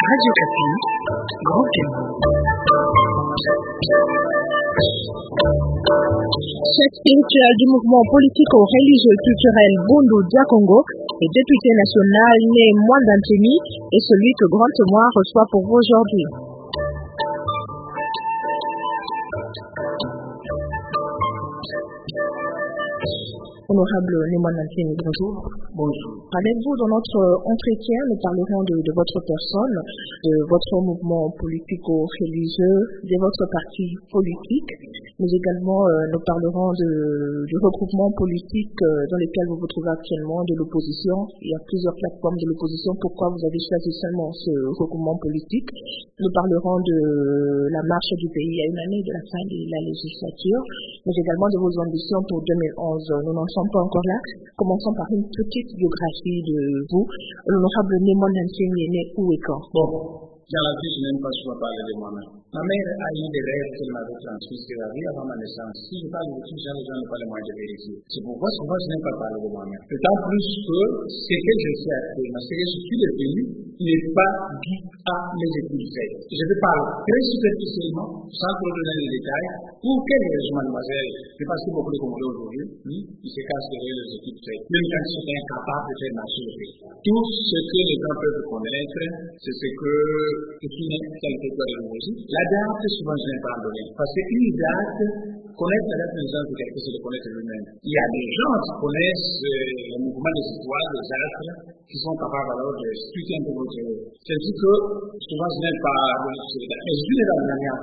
Radio Kapi, Grand Témoin. Chef spirituel du mouvement politico-religieux culturel Bundu Dia Congo et député national né Mwandanteni est celui que Grand Témoin reçoit pour vous aujourd'hui. Honorable Mwandanteni, bonjour. Bonjour. Avec vous, dans notre entretien, nous parlerons de votre personne, de votre mouvement politico-religieux, de votre parti politique, mais également nous parlerons du regroupement politique dans lequel vous vous trouvez actuellement, de l'opposition. Il y a plusieurs plateformes de l'opposition. Pourquoi vous avez choisi seulement ce regroupement politique? Nous parlerons de la marche du pays à une année de la fin de la législature, mais également de vos ambitions pour 2011. Nous n'en sommes pas encore là. Commençons par une petite biographie de vous. L'honorable Mwandanteni est né où et quand? Bon, dans la vie, je n'aime pas souvent parler de moi-même. Ma mère a eu des rêves qu'elle m'avait transmis sur la vie avant ma naissance. Si je parle de tout ça, les gens n'ont pas le moyen de vérifier. C'est pourquoi souvent je n'aime pas parler de moi-même. D'autant plus que ce que je fais actuellement, ce que je suis devenu, n'est pas dû à mes études faites. Je vais parler très superficiellement, sans trop donner les détails. Pour quelle raison, mademoiselle? C'est parce que beaucoup de Congolais aujourd'hui, ils se cassent derrière les études faites. Même quand ils sont incapables de faire marcher le pays. Tout ce que les gens peuvent connaître, c'est ce que je suis né, quelle que soit l'origine. La date, souvent, je n'aime pas en donner. Parce qu'une date, connaître la date des gens, c'est quelque chose de connaître lui-même. Il y a des gens qui connaissent le mouvement des étoiles, des astres, qui sont capables alors de expliquer un peu votre rêve. C'est-à-dire que, souvent, je n'aime pas donner ces dates. Mais je dis dans la manière.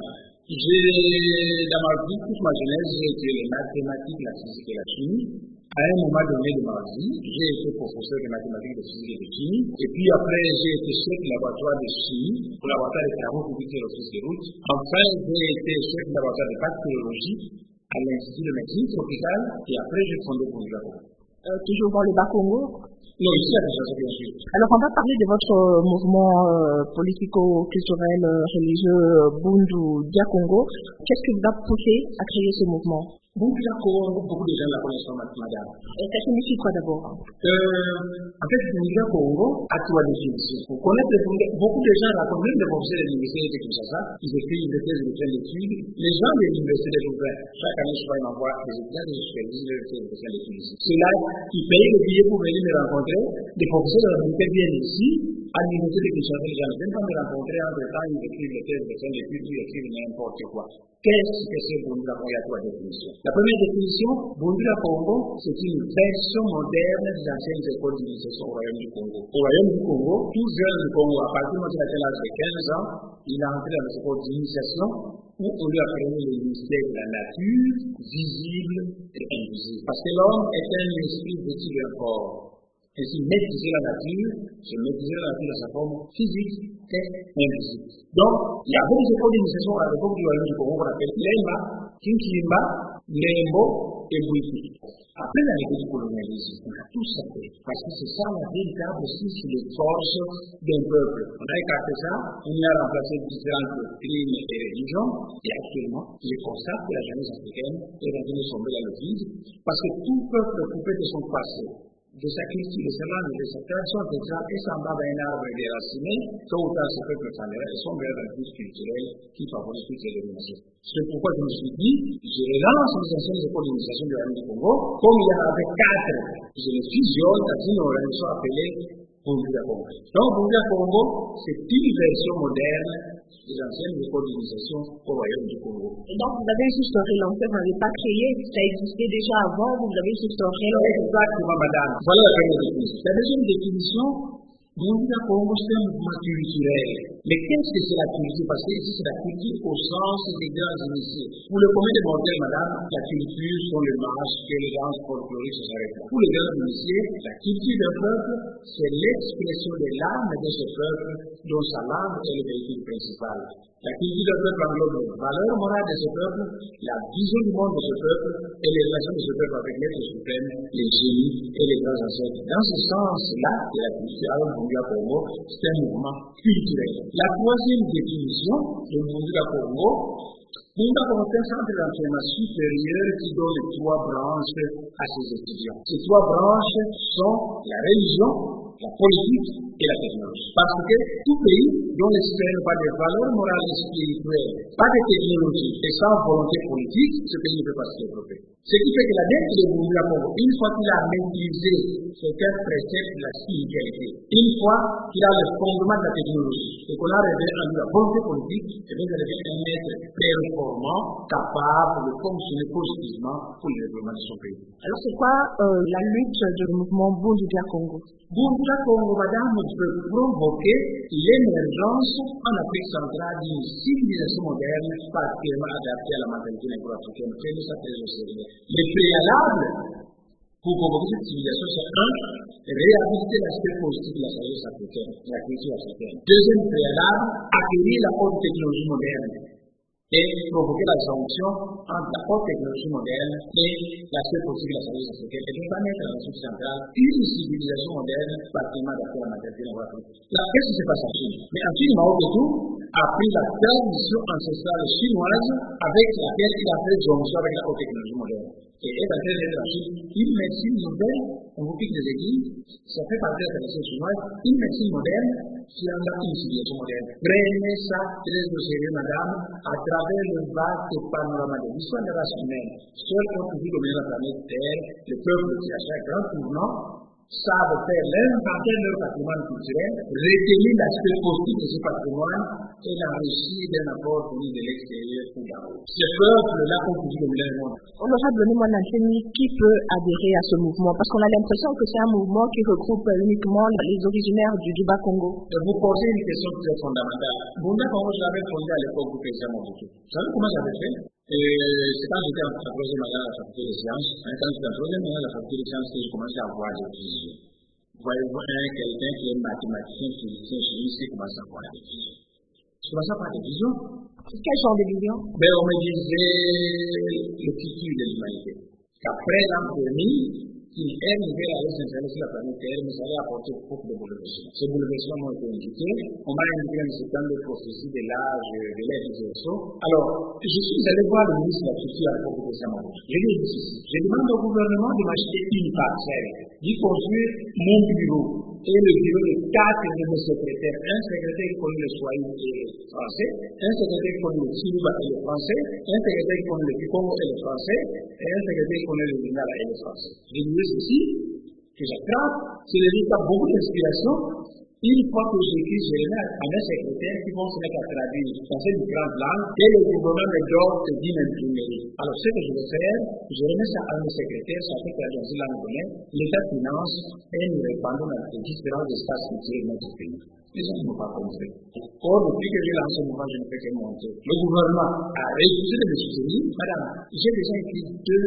Dans ma vie, toute ma jeunesse, j'ai été les mathématiques, la physique et la chimie. À un moment donné de ma vie, j'ai été professeur de mathématiques, de physique et de chimie. Et puis après, j'ai été chef de laboratoire de chimie pour laboratoire des travaux publics et l'office de route. Enfin, j'ai été chef de laboratoire de bactériologie à l'Institut de médecine tropicale. Et après, j'ai fondé Bundu Dia Congo. Toujours dans le Bas-Congo? Non, ici à Kinshasa, bien sûr. Alors, on va parler de votre mouvement politico-culturel religieux Bundu Dia Congo. Qu'est-ce qui vous a poussé à créer ce mouvement? Bundu Dia Congo, beaucoup de gens la connaissent pas, madame. Et ça signifie quoi d'abord? En fait, Bundu Dia Congo a trois définitions. Vous connaissez, beaucoup de gens racontent, même les professeurs de l'université de Kinshasa, ils écrivent des thèses de fin d'études. Les gens de l'université de Louvain, chaque année, souvent, ils m'envoient des étudiants de superviser leur thèse de fin d'études. Ceux-là, qui payent le billet pour venir me rencontrer. Des professeurs de l'université viennent ici, à l'université de Kinshasa, les gens ne viennent pas me rencontrer, entre-temps, ils écrivent des thèses de fin d'études, ils écrivent n'importe quoi. Qu'est-ce que c'est Bundu Dia Congo? Il y a trois définitions. La première définition, Bundu Dia Congo, c'est une version moderne des anciennes écoles d'initiation au Royaume du Congo. Au Royaume du Congo, tout jeune du Congo, à partir de l'âge de 15 ans, il a entré dans les écoles d'initiation où on lui apprenait les mystères de la nature, visible et invisible. Parce que l'homme est un esprit vêtu d'un corps. Ainsi, maîtriser la nature, c'est maîtriser la nature dans sa forme physique et invisible. Donc, il y avait des écoles d'initiation à l'époque du Royaume du Congo qu'on appelle Lemba, Kinshimba, Lembo et Bouiti. Après l'arrivée du colonialisme, on a tout ça fait. Parce que c'est ça la véritable aussi sur les forces d'un peuple. On a écarté ça, on y a remplacé différentes doctrines et religions, et actuellement, je constate que la jeunesse africaine est en train de sombrer dans le vide, parce que tout peuple coupé de son passé, de sa culture, de sa langue, de sa tradition, etc., et s'en va dans un arbre déraciné, tôt ou tard, ce peuple s'en ira et sombre dans le culte culturel qui favorise toutes les dominations. C'est pourquoi je me suis dit, je relance les anciennes écoles d'initiation du Royaume du Congo, comme il y en avait 4, je les fusionne, c'est-à-dire nos organisations appelées Bundu Dia Congo. Donc, Bundu Dia Congo, c'est une version moderne des anciennes écoles d'initiation au Royaume du Congo. Et donc, vous avez juste relancé, vous n'avez pas créé, ça existait déjà avant, vous avez juste relancé. Exactement, madame. Voilà la première définition. La deuxième définition, Bundu Dia Congo, c'est un mouvement culturel. Mais qu'est-ce que c'est la culture? Parce que ici, c'est la culture au sens des grands initiés. Pour le commun des mortels, madame, la culture sont les masques, les danses folkloriques, ça s'arrête là. Pour les grands initiés, la culture d'un peuple, c'est l'expression de l'âme de ce peuple, dont sa langue est le véhicule principal. La culture d'un peuple englobe les valeurs morales de ce peuple, la vision du monde de ce peuple et les relations de ce peuple avec l'être suprême, les génies et les grands ancêtres. Dans ce sens-là, la culture à Bundu Dia Congo, c'est un mouvement culturel. La troisième définition de Bundu Dia Congo, Bundu Dia Congo est un centre d'entraînement supérieur qui donne 3 branches à ses étudiants. Ces 3 branches sont la religion, la politique et la technologie. Parce que tout pays dont les citoyens n'ont pas de valeurs morales et spirituelles, pas de technologie, et sans volonté politique, ce pays ne peut pas se développer. Ce qui fait que la dette de Burundi Congo, une fois qu'il a maîtrisé certains préceptes de la spiritualité, une fois qu'il a le fondement de la technologie, et qu'on a révélé en lui la volonté politique, et bien ça devient un maître performant, capable de fonctionner positivement pour le développement de son pays. Alors c'est quoi la lutte du mouvement Burundi Congo? Burundi Congo, madame, peut provoquer l'émergence en Afrique centrale d'une civilisation moderne particulièrement adaptée à la mentalité négro-africaine. Prenez ça très au sérieux. Les préalables pour provoquer cette civilisation, c'est un, réhabiliter l'aspect positif de la sagesse africaine, de la culture africaine. Deuxième préalable, acquérir la haute technologie moderne et provoquer la jonction entre la haute technologie moderne et l'aspect positif de la sagesse africaine. Et donc, mettre dans l'Afrique centrale une civilisation moderne particulièrement adaptée à la mentalité négro-africaine. Là, qu'est-ce qui se passe en Chine? Mais en Chine, Mao Zedong a pris la tradition ancestrale chinoise avec laquelle il a fait jonction avec la haute technologie moderne. Et est en train d'être en Chine une médecine moderne, on vous pique des aiguilles, ça fait partie de la tradition chinoise, une médecine moderne qui a une civilisation moderne. Prenez ça très au sérieux, madame, à travers le vaste panorama de l'histoire de la race humaine. Ceux qui ont toujours dominé la planète Terre, le peuple qui a fait un grand tournant, savent faire l'inventaire de leur patrimoine culturel, retenir l'aspect positif de ce patrimoine et l'enrichir d'un apport venu de l'extérieur ou d'en haut. Ce peuple-là ont toujours dominé le monde. Honorable Némon Anteni, qui peut adhérer à ce mouvement? Parce qu'on a l'impression que c'est un mouvement qui regroupe uniquement les originaires du Duba Congo. Vous posez une question très fondamentale. Burundi Congo, je l'avais fondé à l'époque du président Mobutu. Vous savez comment j'avais fait? C'est quand j'étais en troisième année à la faculté des sciences. Quand j'étais en troisième année à la faculté des sciences, que je commençais à voir des visions. Voyez-vous, quelqu'un qui est mathématicien, physicien, chimiste, qui commence à voir des visions. Je commençais à voir des visions. Quel genre de visions? Ben, on me disait le futur de l'humanité. Qu'après l'an 2000, il est nouvelle à s'installer sur la planète Terre, mais ça va apporter beaucoup de bouleversements. Ces bouleversements ont été indiqués. On m'a indiqué un certain nombre de prophéties de l'âge de l'ère du Verseau. Alors, je suis allé voir le ministre de la Culture à l'époque de Saint-Maurice. Je lui ai dit ceci. Je demande au gouvernement de m'acheter une parcelle, d'y construire mon bureau et le bureau de 4 de mes secrétaires. Un secrétaire qui connaît le Swahili et le français, un secrétaire qui connaît le Chiluba et le français, un secrétaire qui connaît le Kikongo et le français, et un secrétaire qui connaît le Lingala et le français. Je lui ai dit ceci, que j'attrape, c'est le livre qui a beaucoup d'inspiration. Une fois que j'écris, je remets à mes secrétaires qui vont se mettre à traduire dans cette différente langue et le gouvernement me donne d'une imprimerie. Alors, ce que je vais faire, je remets ça à mes secrétaires, ça fait traduire dans une langue donnée, l'État finance et nous répandons dans les différents espaces culturels de notre pays. Les gens ne m'ont pas compris. Or, depuis que j'ai lancé le mouvement, je ne fais que monter. Le gouvernement a refusé de me soutenir. Madame, j'ai déjà écrit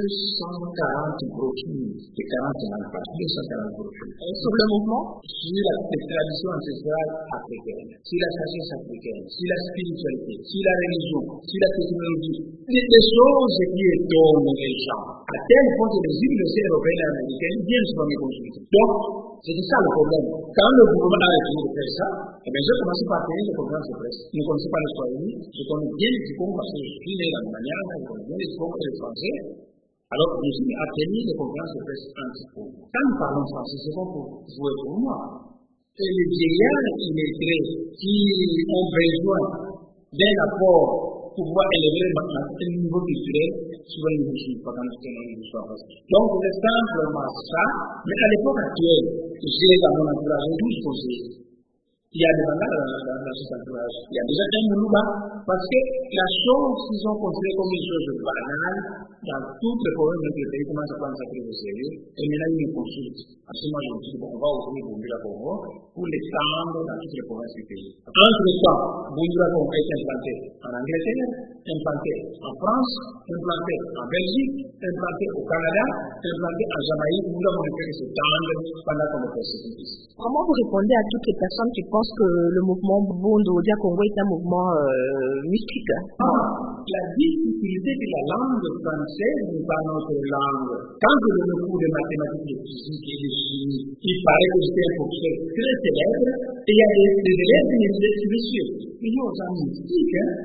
240 brochures de 40 langues, 240 brochures. Sur le mouvement? Sur la tradition ancestrale africaine, sur la sagesse africaine, sur la spiritualité, sur la religion, sur la technologie. Les choses qui étonnent les gens. À tel point que les universités européennes et américaines viennent souvent me consulter. Donc, c'était ça le problème. Quand le gouvernement a refusé de faire ça, eh bien, j'ai commencé par tenir des conférences de presse. Je ne connaissais pas le Swahili, je connais bien les Kikongo parce que je suis né dans le manière, je connais bien les Kikongo et les Français. Alors, je suis à tenir des conférences de presse anti-Congo. Quand nous parlons français, c'est pas pour vous et pour moi. Et les vieillards illettrés qui ont besoin d'un apport pour pouvoir élever le niveau culturel, souvent ils ne suivent pas quand nous tenons une histoire. Donc, c'est simplement ça, mais à l'époque actuelle, j'ai dans mon entourage 12 conseillers. Il y a des mandats dans cet entourage. Il y a déjà un Moulouba, parce que la chose qu'ils ont considérée comme une chose banale, dans tous les problèmes de notre pays, commence à prendre ça très au sérieux, et maintenant ils me consultent. À ce moment, je me dis, bon, on va ouvrir Burundi Congo pour l'étendre dans toutes les provinces du pays. Entre-temps, Burundi Congo est implanté en Angleterre, implanté en France, implanté en Belgique, implanté au Canada, implanté en Jamaïque. Nous avons fait que s'étendre pendant qu'on le persécute. Comment vous répondez à toutes les personnes qui pensent que le mouvement Burundi Congo est un mouvement mystique? La difficulté de la langue française n'est pas notre langue. Quand je donne le cours de mathématiques, de physique et de chimie, il paraît que j'étais un professeur très célèbre, et il y a des élèves qui me disaient, monsieur, il y a aux gens mystiques,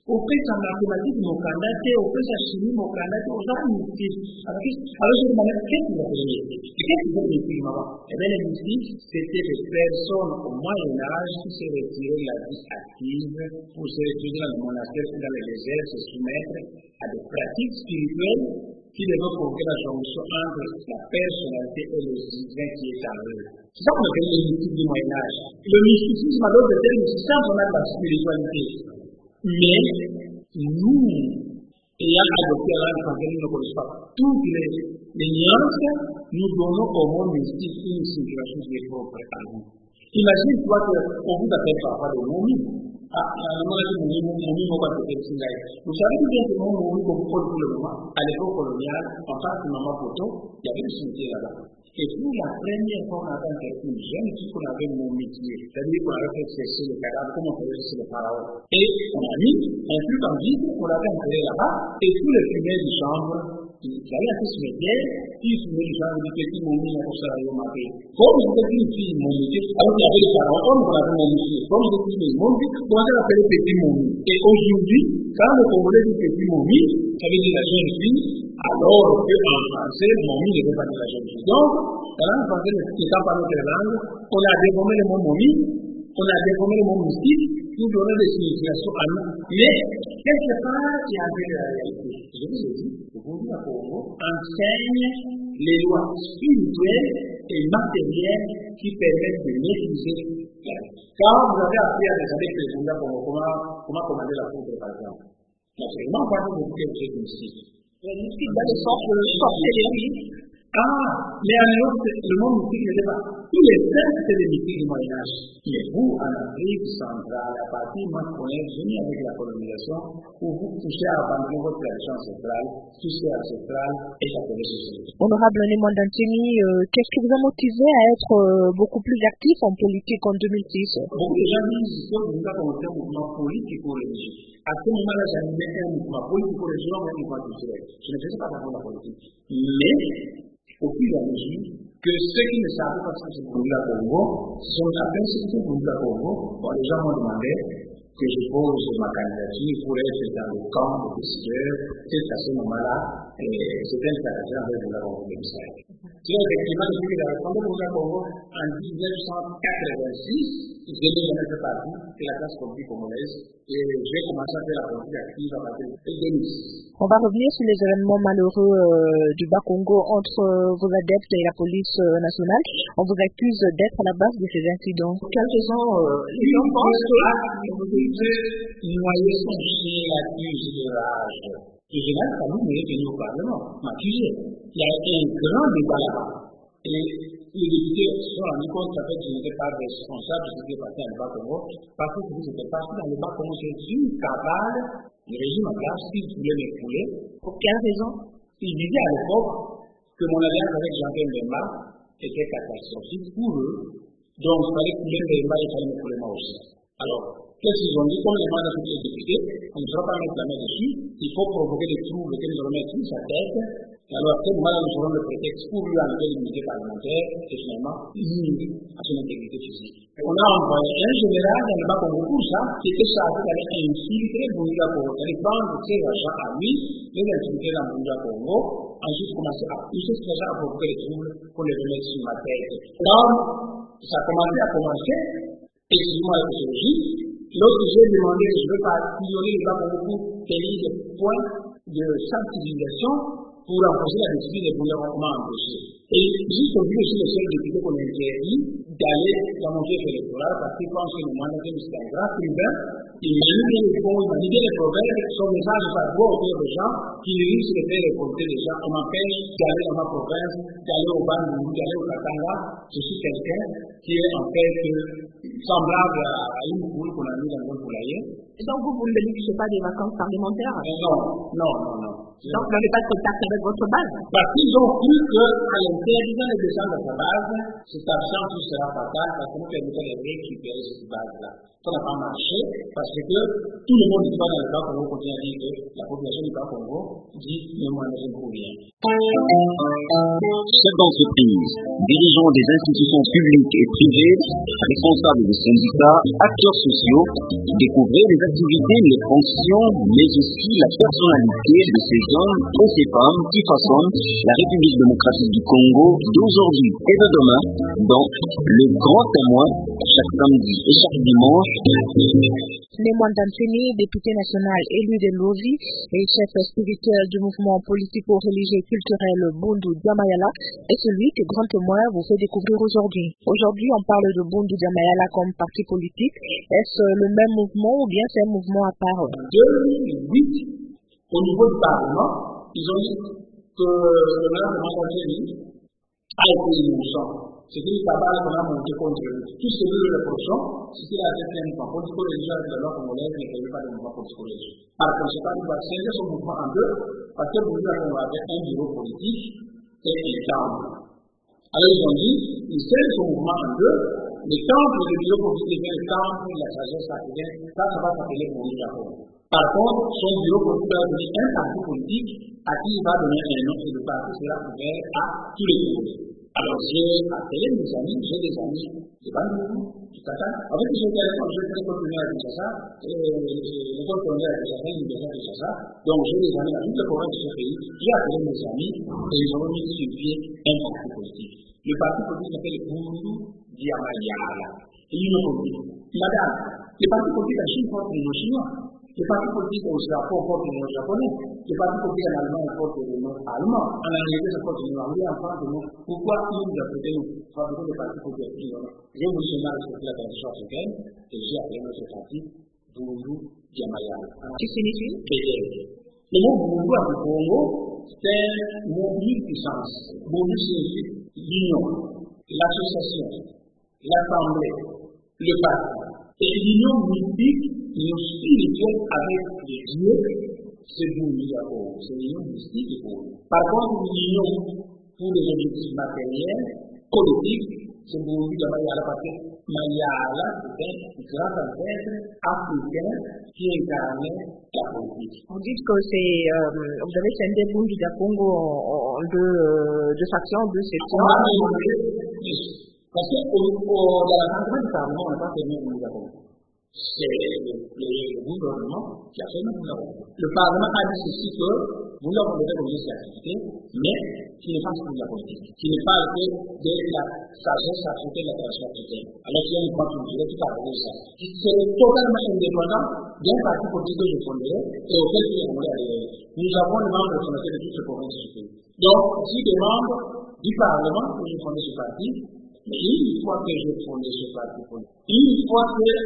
opesa mathématique mokanda te, opesa chimie mokanda te, oza mystique. Alors je me demandais, qu'est-ce qu'ils appelaient? Qu'est-ce qu'ils ont mystique, maman? Eh bien, les mystiques, c'était les personnes au Moyen-Âge qui se retiraient de la vie active pour se retirer dans le monastère ou dans le désert, se soumettre à des pratiques spirituelles qui devaient provoquer la jonction entre la personnalité et le divin qui est en eux. C'est ça qu'on appelle le mystique du Moyen-Âge. Le mysticisme, à d'autres termes, c'est simplement la spiritualité. Mais nous, ayant adopté la langue française, nous ne connaissons pas toutes les nuances, nous donnons au monde mystique une situation qui est propre à nous. Imagine-toi qu'on vous appelle parfois des momies. Vous savez bien que mon momie, comme pour le moment, à l'époque coloniale, en face de Maman Poto, il y avait une cimetière là-bas. Et pour la première fois, on avait quelqu'un jeune qui qu'on avait momifié, c'est-à-dire qu'on avait fait cesser le cadavre, comme on faisait chez le pharaon. Et on a mis un truc en vide, on l'avait enterré là-bas, et tous les fumées du chambre, il y avait un peu sur les bières, puis il fumait du chambre, il était momie, il a pour ça, il a maté. Comme il était une fille momifiée, alors qu'il y avait le pharaon, comme on l'avait momifié, comme il était une momie, on avait appelé petit momie. Et aujourd'hui, quand le Congolais dit petit momie, ça veut dire la jeune fille, alors qu'en français, momie ne veut pas dire la jeune fille. Donc, dans la langue française, n'étant pas notre langue, on a déformé le mot momie, on a déformé le mot mystique, pour donner des significations à nous. Mais, quelque part, il y avait la réalité. Je vous ai dit, aujourd'hui, à Congo, enseigne les lois spirituelles et matérielles qui permettent de maîtriser la vie. Quand vous avez appris à des années que comment commander la foudre, par exemple, naturellement, on va vous montrer le truc mystique. Le mystique dans le sens de sorcellerie. Mais alors, le monde mystique n'était pas. Tous les saints, c'était des mystiques du Moyen-Âge. Mais vous, en Afrique centrale, à partir du moment où on est venu avec la colonisation, où vous touchez à abandonner votre tradition ancestrale, tout ce qui est ancestral, et ça peut se. Honorable Némon Dantini, qu'est-ce qui vous a motivé à être beaucoup plus actif en politique en 2006? Beaucoup de gens disent qu'il faut que nous un mouvement politico-religieux. À ce moment-là, j'animais un mouvement politico-religieux, un mouvement culturel. Je ne faisais pas d'abord la politique. Mais, au fur et à mesure, que ceux qui ne savaient pas ce que c'est Bourgoula Congo, sont appelés ce que c'est Bourgoula Congo. Bon, les gens m'ont demandé que je pose ma candidature pour être dans le camp de décideurs. C'est à ce moment-là, c'était une candidature avec Bourgoula Congo 2005. C'est effectivement, depuis que la réforme de Bourgoula Congo, en 1986, je n'ai jamais fait partie de la classe politique congolaise et j'ai commencé à faire la politique active à partir de 2006. On va revenir sur les événements malheureux du Bas-Congo entre vos adeptes et la police nationale. On vous accuse d'être à la base de ces incidents. Quelles raisons les gens pensent que vous devez noyer son chien l'accuse de rage. Le général Kalou est venu au Parlement, m'accuser. Il y a un grand débat là-bas. Et les députés se sont rendus compte qu'en fait, je n'étais pas responsable de ce qui est passé dans le Bas-Congo, parce que ce qui s'était passé dans le Bas-Congo, c'est une cabale, le régime en place, qui voulait m'épouler. Pour quelle raison? Il disait à l'époque que mon alliance avec Jean-Pierre Mbemba était catastrophique pour eux, donc il fallait couler Mbemba et il fallait m'épouler moi aussi. Alors, qu'est-ce qu'ils ont dit? Comme les mandats de les députés, on ne sera pas mettre la main dessus, il faut provoquer des troubles que nous allons mettre sur sa tête. Alors, à ce moment-là, nous aurons le prétexte pour lui enlever l'immunité parlementaire et finalement, nuire à son intégrité physique. On a envoyé un général dans le Bas-Congo pour ça, qui était chargé d'aller infiltrer Bourgoula Congo, d'aller prendre ses agents à lui, les infiltrer dans Bourgoula Congo, ensuite commencer à pousser ces agents à provoquer les troubles pour les remettre sur ma tête. Donc, ça a commencé à commencer, excusez-moi la sociologie. Lorsque j'ai demandé que je ne veux pas pillonner le Bas-Congo pour tenir des points de sensibilisation, pour renforcer la discipline des bouillons, comment empêcher. Et jusqu'aujourd'hui aussi, le seul député qu'on a interdit d'aller dans mon chef électoral parce qu'il pense que le mandat que c'est un grand privé, il manipule les fonds, il manipule les proverbes, son message va voir autour des gens qui risquent de faire récolter les gens. On m'empêche d'aller dans ma province, d'aller au Bandundu, d'aller au Katanga. Je suis quelqu'un qui est en fait semblable à une poule qu'on a mis dans un poulailler. Et donc vous ne bénéficiez pas des vacances parlementaires? Non. Donc vous n'avez pas de contact avec votre base? Parce qu'ils ont cru qu'à l'interdisant les descendre de sa base, cette absence sera fatale parce que nous permettons de récupérer cette base-là. Ça n'a pas marché parce que tout le monde qui va dans le Bas-Congo continue à dire que la population du Bas-Congo dit ne m'en pour rien. Chefs d'entreprise, dirigeants des institutions publiques et privées, responsables les syndicats, acteurs sociaux, découvrez les activités, les fonctions, mais aussi la personnalité de ces hommes et ces femmes qui façonnent la République démocratique du Congo d'aujourd'hui et de demain, donc le grand témoin chaque samedi et chaque dimanche. Némoine Danseni, député national élu de Lozi et chef spirituel du mouvement politico-religieux et culturel Bundu Diamayala, est celui que Grand Témoin vous fait découvrir aujourd'hui. Aujourd'hui, on parle de Bundu Diamayala comme parti politique. Est-ce le même mouvement ou bien c'est un mouvement à part? En 2008, au niveau du Parlement, ils ont dit que le maire de Danseni a été innocent. C'était le tabac qu'on a monté contre eux. Tout ce que nous reprochons, c'était la deuxième fois. Politico-religieux avec la loi congolaise ne fait pas de mouvement politico-religieux. Par conséquent, il va scinder son mouvement en deux, parce que vous avez un bureau politique et les temples. Alors ils ont dit, ils scindent son mouvement en deux, les temples, le bureau politique devient le temple, la sagesse africaine, ça va s'appeler Bundu Diamayala. Par contre, son bureau politique va donner un parti politique à qui il va donner un nom et le parti sera ouvert à tous les Congolais. Alors, j'ai appelé mes amis, j'ai des amis de Bandung, du Kata. En fait, j'ai très continué à Kinshasa, l'école coloniale à Kinshasa, l'université à Kinshasa. Donc, j'ai des amis dans toute la province de ce pays. J'ai appelé mes amis et ils ont mis sur pied un parti politique. Le parti politique s'appelle Bundu Diamayala. Et il me dit, madame, le parti politique en Chine porte les Chinois. Le parti politique au Japon porte le nom japonais. Le parti politique en Allemagne porte le nom allemand. En Angleterre, ça porte le nom anglais. En France, le nom. Pourquoi nous appelons nous fabriquons le parti politique? J'ai voulu seulement respecter la tradition africaine et j'ai appelé notre parti Bundu Diamayala. Qui signifie? Le mot Bundu en Congo, c'est un mot puissance. Bundu signifie l'union, l'association, l'assemblée, le parti. Et l'union mystique, l'union spirituelle avec les dieux, c'est Bundu Diamayala. C'est l'union mystique et Bundu. Par contre, l'union pour les objectifs matériels, politiques, c'est Bundu Diamayala parce que Mayala, c'est un grand ancêtre africain qui incarnait la politique. Vous dites que vous avez scindé Bundu Dia Congo en deux factions, deux sections. Parce que dans la campagne du Parlement, on n'a pas fait Bundu Dia Congo. C'est le gouvernement qui a fait Bundu Dia Congo. Le Parlement a dit ceci que vous leur devez commencer cette activité, mais qui ne fasse plus de la politique, qui ne parle que de la sagesse africaine, de la tradition africaine. Alors qu'il y a une grande culture, tout à fait ça. C'est totalement indépendant d'un parti politique que je fonderai et auquel je vais aller. Nous avons les membres de fondation de toutes les provinces du pays. Donc, si des membres du Parlement que j'ai fondé ce parti, mais une fois que j'ai fondé ce parti politique, une fois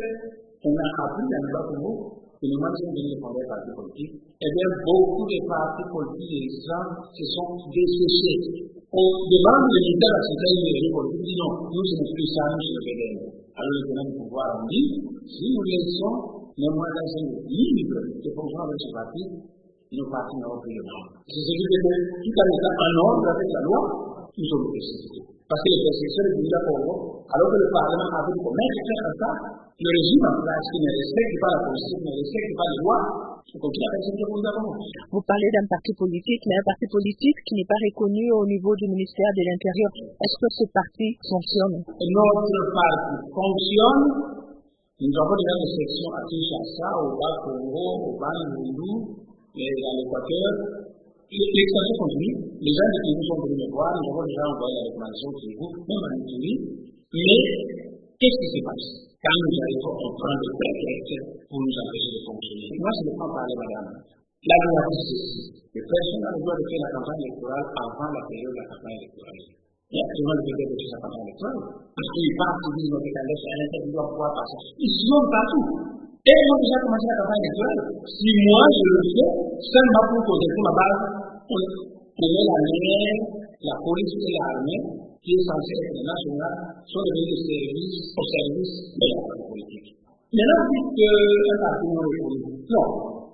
qu'on a appris à nous Congo, que nous sommes venus fonder un parti politique, eh bien, beaucoup de partis politiques se sont désociés. On demande le militaire à ce qu'il y ait une politique, dit non, nous sommes plus ça, nous sommes les alors le tenant du pouvoir, on dit, si nous laissons nos moyens libres de fonctionner avec ce parti, nos partis n'auront plus de nom. C'est ce qui fait que tout en étant en ordre avec la loi, nous sommes persécutés. Parce que les persécutions du Congo, alors que le Parlement avait dit comment faire ça, le régime en place qui ne respecte pas la Constitution, ne respecte pas les lois, continue à persécuter le Congo. Vous parlez d'un parti politique, mais un parti politique qui n'est pas reconnu au niveau du ministère de l'Intérieur. Est-ce que ce parti fonctionne? Notre parti fonctionne. Nous avons déjà des sections à Kinshasa, au Bas-Congo, au Bandundu, et à l'Équateur. L'expansion continue. Les gens de Kivu sont venus me voir. Nous avons déjà envoyé la recommandation de Kivu, même en Kivu. Mais qu'est-ce qui se passe quand nous arrivons en train de prétexte pour nous empêcher de fonctionner? Moi, je ne peux pas parler, madame. La loi dit ceci. Les personnes ont le droit de faire la campagne électorale avant la période de la campagne électorale. Il y a souvent le devoir de faire sa campagne électorale. Parce qu'ils partent, ils disent, notre calèche, à l'intérieur, ils doivent pouvoir passer. Ils sont partout. Et ils ont déjà commencé la campagne électorale. Si moi, je le fais, seulement pour causer ma base, on met la lumière, la police et l'armée, qui est censée être nationale, sont devenus au service de la politique. Maintenant, vous dites qu'un parti non est politique. Non.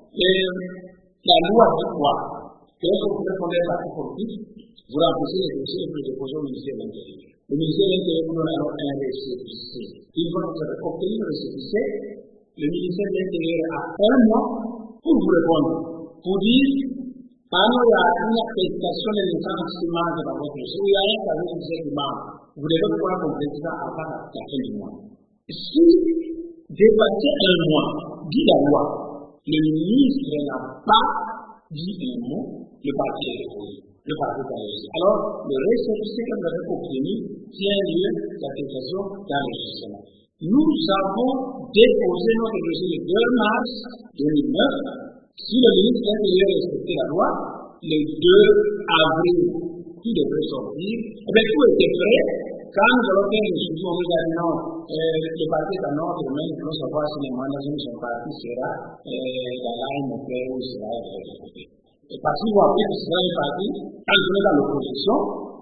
La loi dit quoi? Que lorsque vous faites fonder un parti politique, vous remplissez les dossiers et vous les déposez au ministère de l'Intérieur. Le ministère de l'Intérieur vous donne alors un récépissé. Une fois que vous avez obtenu le récépissé, le ministère de l'Intérieur a un mois pour vous répondre, pour dire quand il y a une accréditation de l'État qui manque dans votre dossier, il y a un service qui manque, vous devez pouvoir compléter ça avant la fin du mois. Si, dépassé un mois, dit la loi, le ministre n'a pas dit un mot, le parti est déposé. Le parti est enregistré. Alors, le récépissé que vous avez obtenu tient lieu d'attestation d'enregistrement. Nous avons déposé notre dossier le 2 mars 2009. Si le ministre de l'Intérieur respectait la loi, le 2 avril, tout devrait sortir. Eh bien, tout était prêt. Quand nous allons faire une discussion, nous allons non, le parti est à notre main, nous allons savoir si les mandats de son parti sera dans l'AMP ou sera exécuté. Et parce qu'il va appeler que sera un parti, quand on est dans l'opposition,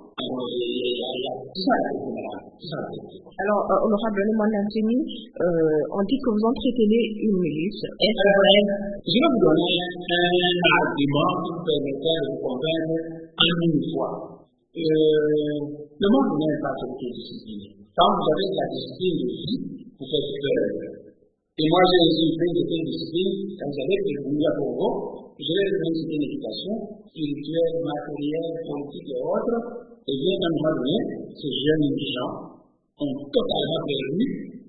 alors, honorable Mandantini, on dit que vous entretenez une milice. Est-ce vrai? Je vais vous donner un argument qui vous permettra de vous convaincre en une fois. Le monde n'est pas discipliné. Quand vous avez la discipline de vie, vous faites peur. Et moi, j'ai aussi fait une discipline, quand j'avais fait le Bouddha Congo, je vais faire une discipline d'éducation, spirituelle, matérielle, politique et autres. Et bien, à un moment donné, ces jeunes gens ont totalement perdu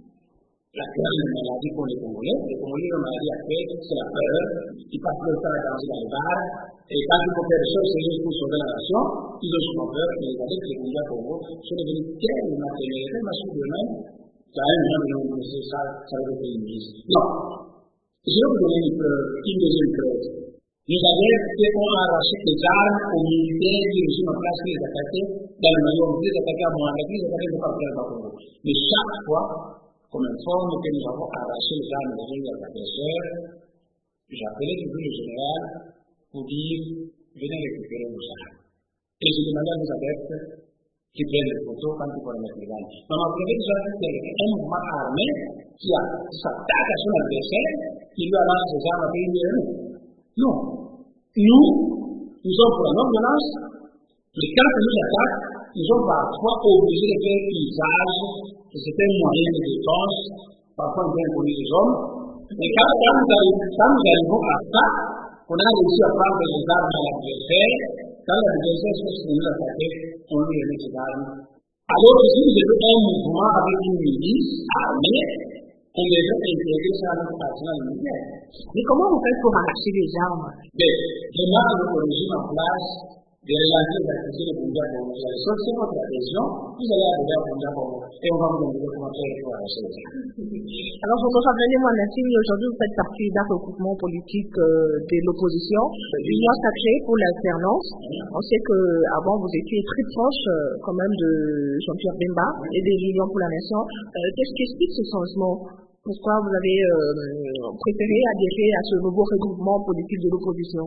la grande maladie pour les Congolais. Les Congolais ont une maladie à faire, c'est la peur. Ils passent le temps à danser dans les bars. Et quand il faut faire des choses sérieuses pour sauver la nation, ils ont souvent peur. Mais ils avaient que les Congolais Congo sont devenus tellement matériels, tellement soudainement, qu'à un moment donné, ça va être une mise. Non. Je vais vous donner une deuxième preuve. Nous avons arraché des armes aux militaires qui sont en place, qui les attaquaient dans le Mali, qui les attaquaient à Mohamed, qui les attaquaient partout dans le Congo. Mais chaque fois qu'on informe que nous avons arraché les armes des agresseurs, j'appelais toujours le général pour dire venez récupérer nos armes. Et je demandais à nos adeptes qui prennent les photos quand ils vont les mettre dedans. Donc, vous avez déjà un mouvement armé qui s'attaque à son adversaire, qui lui avance ses armes à payer de nous. Non. Nous sommes pour la non-violence, mais quand ils nous attaquent, nous sommes parfois obligés de faire usage de certains moyens de défense, parfois bien connus des hommes. Mais quand nous arrivons à ça, on a réussi à prendre les armes à l'adversaire, quand l'adversaire se trouve attaqué, on lui remet ses armes. Alors si vous avez un mouvement avec une milice armée, on devrait intégrer ça à notre arsenal militaire. Mais comment vous faites pour arracher les armes? Mais, vraiment, notre régime en place, de relancer l'activité de Bouddha Congo. Vous allez sortir votre adhésion, vous allez arriver à Bouddha Congo, et on va vous demander comment faire pour arracher les armes. Alors, honorable Mandantini, aujourd'hui, vous faites partie d'un regroupement politique de l'opposition, l'Union sacrée pour l'alternance. On sait qu'avant, vous étiez très proche quand même de Jean-Pierre Bemba et de l'Union pour la Nation. Qu'est-ce qui explique ce changement? Pourquoi vous avez préféré adhérer à ce nouveau regroupement politique de l'opposition?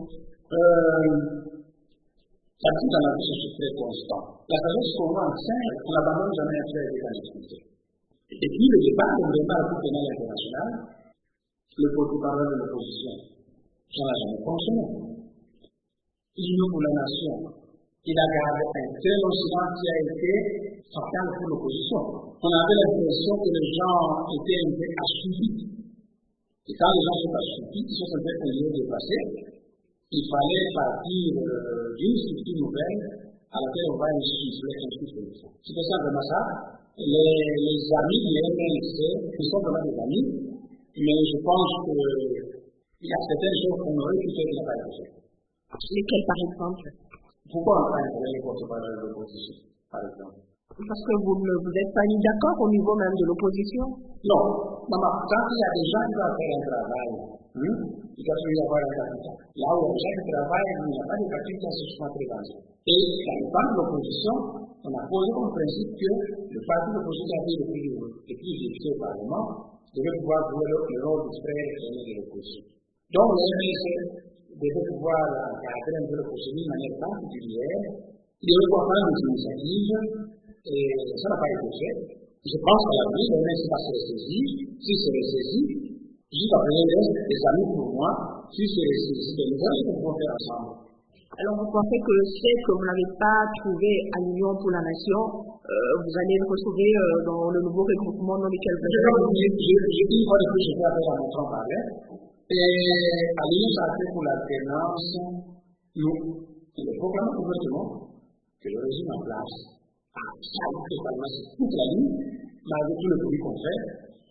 La vie dans la vie, c'est très constant. La sagesse qu'on voit en sein, on n'abandonne jamais un frère des activités. Et puis, le départ qu'on débat à la Cour pénale internationale, le porte-parole de l'opposition, ça n'a jamais fonctionné. L'Union pour la Nation, il a gardé un très long silence qui a été fatal pour l'opposition. On avait l'impression que les gens étaient un peu assoupis. Et quand les gens sont assoupis, ils sont un peu déplacés. Il fallait partir d'une structure nouvelle à laquelle on va insuffler un truc comme ça. C'est pour ça vraiment ça. Les amis de l'MNC, ils sont vraiment des amis, mais je pense qu'il y a certaines choses qu'on aurait pu faire de la part. Lesquelles, par exemple? Pourquoi on va travailler contre de l'opposition, par exemple? Parce que vous n'êtes pas mis d'accord au niveau même de l'opposition? Non. Maman, quand il y a des gens qui doivent faire un travail, il doit y avoir un capital. Là où il y a des gens qui travaillent, il n'y a pas de capital sur ce matériel. Et dans le plan de l'opposition, on a posé comme principe que le parti de l'opposition avait le plus député au Parlement devait pouvoir jouer le rôle du frère de l'opposition. Donc, le MNC devait pouvoir encadrer un peu l'opposition d'une manière particulière, il devait pouvoir prendre des initiatives, et ça n'a pas été fait. Je pense qu'à l'avenir, le MNC va se ressaisir. Si se ressaisit, juste après des amis pour moi, si se ressaisit de nouvelles, qu'on peut faire ensemble. Alors, vous pensez que le fait que vous n'avez pas trouvé à l'Union pour la Nation, vous allez le retrouver dans le nouveau regroupement dans lequel vous êtes? J'ai dit une fois de plus, je vais faire à mon temps parler. Et à l'Union sacrée pour l'alternance, nous proclamons ouvertement que le régime en place a totalement toute la ligne, malgré tout le bruit qu'on fait,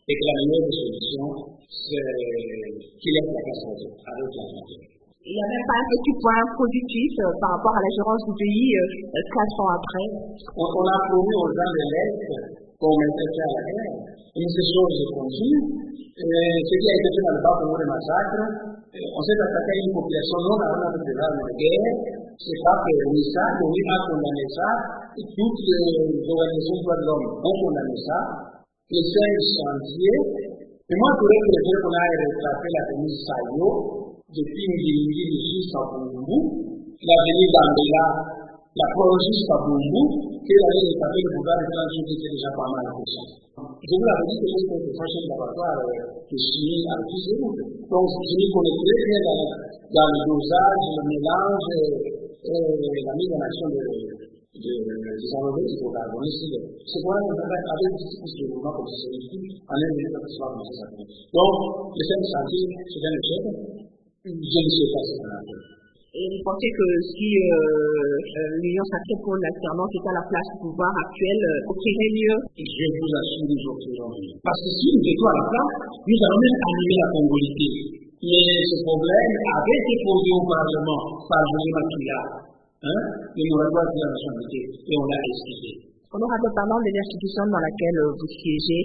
et que la meilleure solution, c'est qu'il y ait la classe avec la nature. Il n'y a même pas un petit point positif par rapport à la gérance du pays 4 ans après. On a promis aux gens de l'Est qu'on mettrait fin à la guerre. Et ces choses continuent. Ce qui a été fait dans le Bas-Congo des massacres, on s'est attaqué à une population non armée avec des armes de guerre. C'est pas permis ça, l'ONU a condamné ça, et toutes les organisations de droits de l'homme ont condamné ça. Les 5 chantiers. Et moi, je voudrais préférer qu'on aille rattraper la commune Sayo, depuis Ngilingili jusqu'à Bumbu, l'avenue d'Ambela, la prolonger jusqu'à Bumbu, que l'avenue de Tapé de Bouddha, les gens qui étaient déjà pas mal à ça. Je vous l'avais dit que c'est une façon de laboratoire de chimie à l'utiliser. Donc, je m'y connais très bien dans le dosage, le mélange, la mise en action des enrobés hydrocarbonés. C'est pour ça qu'on va avec des dispositifs de mouvement comme c'est en un minute de l'histoire comme ça. Donc, les 5 chantiers, c'est un échec. Je ne sais pas ce qu'on a fait. Et vous pensez que si l'Union sacrée pour l'alternance est à la place du pouvoir actuel, offrirait mieux? Je vous assure, nous offrirons mieux. Parce que si nous étions à la place, nous allons même animer la congolité. Mais ce problème avait été posé au Parlement par José Makila. Il nous revoit de la nationalité et on l'a expliqué. Honorable, parlant de l'institution dans laquelle vous siégez,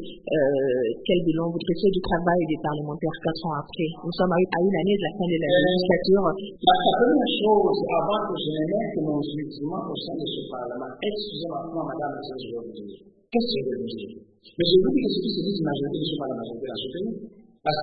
quel bilan vous dressez du travail des parlementaires 4 ans après? Nous sommes à une année de la fin de la législature. La première chose, avant que je ne mette mon jugement au sein de ce Parlement, excusez-moi, madame, je vais vous dire. Qu'est-ce que je vais vous dire? Mais je vous dis que ce qui se dit de majorité ne sont pas la majorité dans ce pays. Parce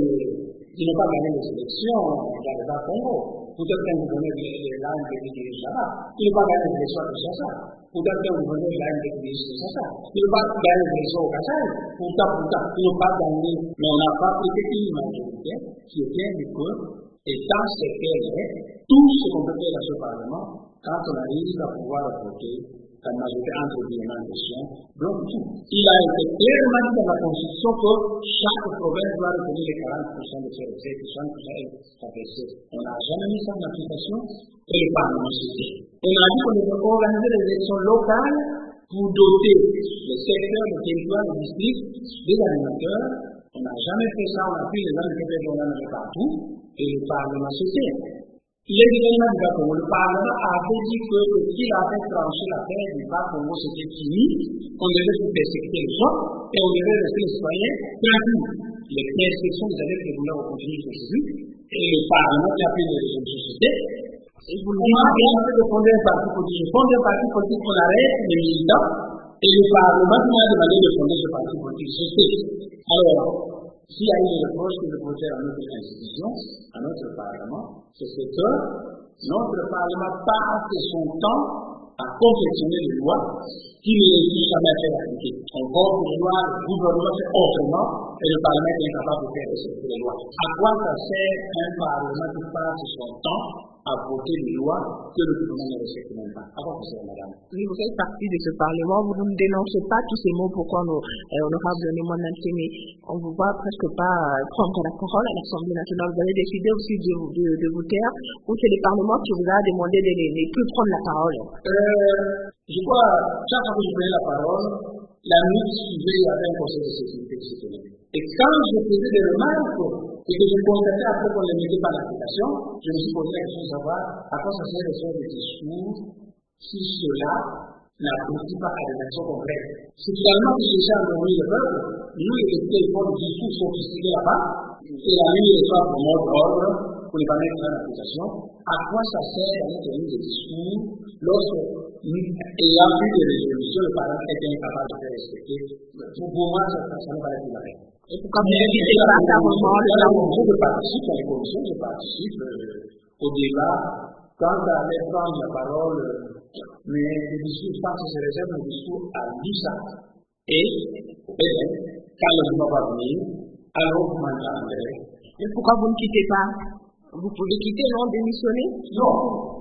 qu'ils n'ont pas gagné les élections dans le Bas-Congo. Peut-être que vous venez de l'âme de diriger là-bas. Ils n'ont pas gagné les élections de Kinshasa. Peut-être que vous venez de l'âme de diriger de Kinshasa. Ils n'ont pas gagné les élections au Kassai. Pourtant, ils n'ont pas gagné. Mais on n'a pas pris une majorité qui était du peuple. Et dans ce cas-là, tout ce qu'on peut faire dans ce Parlement, quand on arrive à pouvoir voter, la majorité entre guillemets en question, donc tout. Il a été clairement dit dans la Constitution que chaque province doit retenir les 40% de ses recettes, 60% est abaissé. On n'a jamais mis ça en application et le Parlement s'était. On a dit qu'on devait organiser des élections locales pour doter le secteur, le territoire, le district des animateurs. On n'a jamais fait ça, on a pris les animateurs qu'on a mis partout et le Parlement s'était. L'événement du Bas-Congo, le Parlement avait dit que s'il avait tranché l'affaire du Bas-Congo, c'était fini, on devait se persécuter les gens et on devait rester les citoyens tranquilles. Les persécutions des élèves de douleur ont continué aujourd'hui et le Parlement qui a pris les sociétés. On a demandé de fonder un parti politique. Fonder un parti politique, on arrête les militants et le Parlement nous a demandé de fonder ce parti politique. Alors, s'il y a une reproche que je peux faire à notre institution, à notre Parlement, c'est que notre Parlement passe son temps à confectionner des lois qui ne réussissent jamais à faire appliquer. On vote les lois, le gouvernement fait autrement, et le Parlement est incapable de faire respecter les lois. À quoi ça sert un Parlement qui passe son temps à voter des lois que le gouvernement ne respecte même pas? À quoi ça sert, madame? Oui, vous faites partie de ce Parlement, vous ne dénoncez pas tous ces mots, pourquoi nos honorables Némon Nanté, mais on ne vous voit presque pas prendre la parole à l'Assemblée nationale. Vous avez décidé aussi de vous taire, ou c'est le Parlement qui vous a demandé de ne plus prendre la parole? Je crois, chaque fois que je prenais la parole, la nuit suivait, il y avait un conseil de sécurité qui se tenait. Et quand je faisais des remarques et que je constatais après qu'on ne les mettait pas en application, je me suis posé la question de savoir à quoi ça sert de faire des discours si cela n'aboutit pas à des actions concrètes. C'est finalement que j'ai endormi le peuple, nous les députés font des discours sophistiqués là-bas, et la nuit n'est pas pour mot d'ordre, pour les pas mettre en application. À quoi ça sert d'aller tenir des discours lorsque, ayant vu des résolutions, le Parlement est incapable de faire respecter? Pour moi, ça ne va pas être la règle. Et pourquoi vous n'invitez pas carrément le Parlement? Je participe à les commissions, je participe au débat. Quand à aller prendre la parole, mais les discours, je pense que c'est réserve le discours à l'ISA. Et, quand le mouvement va venir, alors vous m'entendrez. Et pourquoi vous ne quittez pas? Vous pouvez quitter, non, démissionner? Non,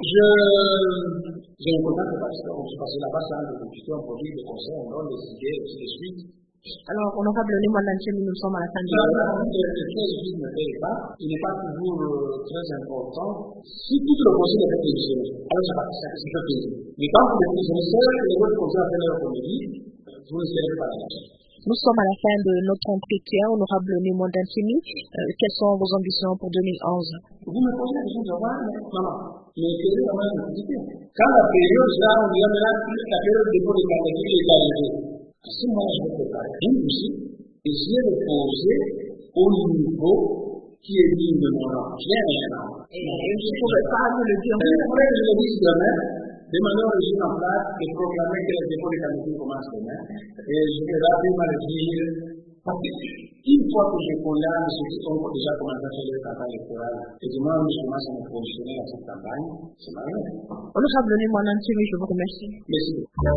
j'ai un contact parce que là-bas, c'est un de députés, on produit des conseils, on donne des idées, et ainsi de suite. Alors, honorable Némon Nanté, nous sommes à la fin de ne paye pas, il n'est pas toujours très important. Si tout le conseil est démissionné, alors c'est pas payer. Mais quand vous démissionnez seul, et les autres conseils à faire leur comédie, vous ne servez pas la nation. Nous sommes à la fin de notre entretien. Honorable Némon Dansimi, quelles sont vos ambitions pour 2011? Vous me posez la question de savoir, maman, mais quelle est la manière de quand la période, là, on dit, la période de dépôt de candidature est arrivée. À ce moment, je vais préparer une musique et je vais le poser au niveau qui est digne de mon nom. J'ai rien à voir. Et je ne pourrais pas me le dire. Je le dis demain, de manière à en place et proclamer que le dépôt de candidature commence demain. Et je vais rapidement le dire. Parce qu'une fois que je condamne ceux qui ont déjà commencé à faire leur campagne électorale, et du moment où je commence à me positionner dans cette campagne, c'est malheureux. Honorable Némon Dansimi, je vous remercie. Merci.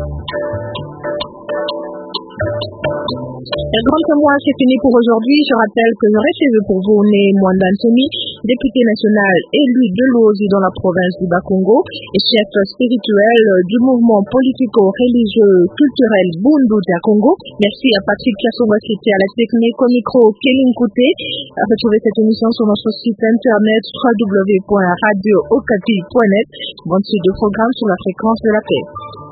Le grand témoin, c'est fini pour aujourd'hui. Je rappelle que je recevais pour vous Némon Dansimi, député national élu de Lozi dans la province du Bas-Congo et chef spirituel du mouvement politico-religieux culturel Bundu du Congo. Merci à Patrick Kassonga qui était à la technique, au micro Kéline Kouté. Retrouvez cette émission sur notre site internet www.radio-okati.net. Bonne suite de programme sur la fréquence de la paix.